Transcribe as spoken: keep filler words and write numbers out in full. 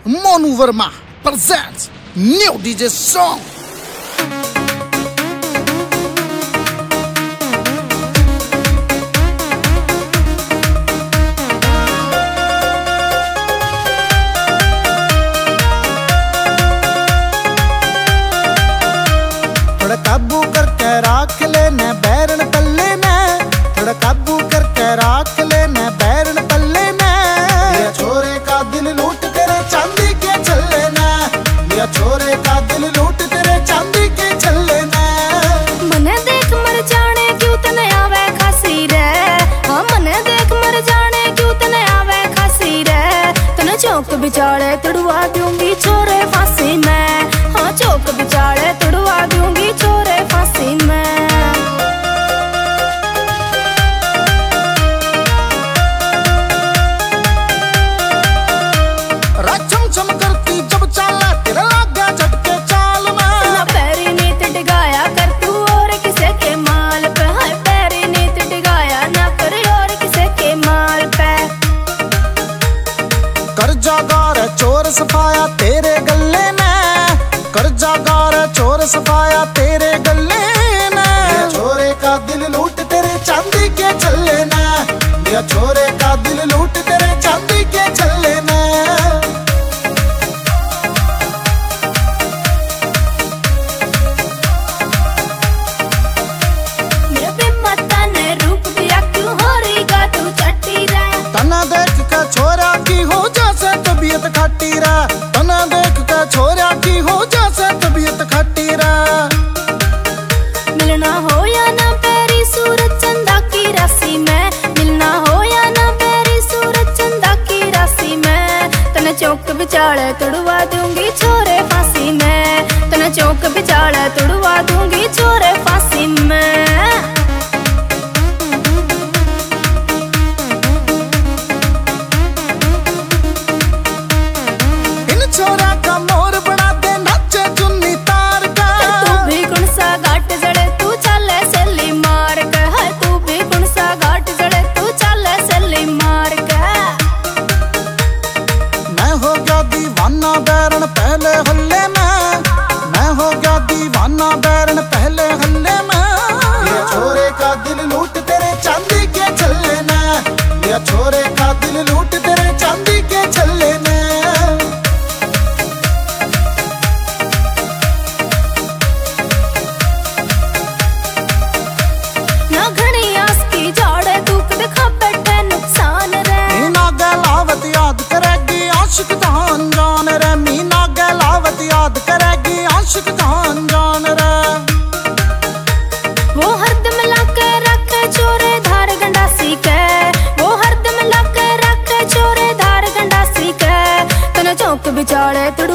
Monu Verma presents new D J song. थोड़ा काबू करके राख लेना बैरन पल्ले ने, थोड़ा काबू करके राख लेना बैरन पल्ले ने। मेरा छोरे का दिल लूट तेरे चांदी के चले ना, मेरा छोरे का दिल लूट तेरे चांदी के चले ना। मने देख मर जाने क्यों तने आवे खासी रे, हाँ मने देख मर जाने क्यों तने आवे खासी रे। तने चौक बिचारे तुड़वा दूंगी छोरे फांसी में, हाँ चौक बिचारे तुड़वा दूंगी छोरे फांसी में। राचम चम करती जब चाला तेरा लागा झटके चाल में। ना पैरी नीत डिगाया कर तू और किसे के माल पे, हाय पैरी नीत डिगाया ना कर और किसे के माल पे। कर्जा गार चोर सफाया तेरे गले में, कर्जा गार चोर सफाया तेरे गले में। मेरा छोरे का दिल लूट तेरे चांदी के चले ना, मेरा छोरे का दिल लूट तेरे चांदी के चले ना। तना देख के छोरा की हो जैसे तबीयत खट्टी रा, तना देख के छोरा की हो जैसे तबीयत खट्टी रा। मिलना हो या ना पैरी सूरज चंदा की राशि में, मिलना हो या ना पैरी सूरज चंदा की राशि में। तने चौक बिचाले तुड़वा दूंगी छोरे फांसी में, तने चौक बिचाले तुड़वा दूंगी छोरे फांसी में। छोरा का मोर बना दे नाचे चुन्नी तार का। तू भी कौन सा घाट जड़े तू चले सेली मार के, है तू भी कौन सा घाट जड़े तू चले सेली मार के। मैं हो गया दीवाना बैरन पहले हल्ले में, मैं हो गया दीवाना बैरन पहले हल्ले में। मेरा छोरे का दिल लूट तेरे चांदी के चले ना, मेरा छोरे का दिल लूट तेरे चांदी के चले ना। याद करेगी आशिक जान जान रे, मीना गहलावत याद करेगी आशिक जान जान रे। वो हरदम लाके रखे छोरे धार गंडासी के, वो हरदम लाके रखे छोरे धार गंडासी के। तने चौक बिचारे तुड़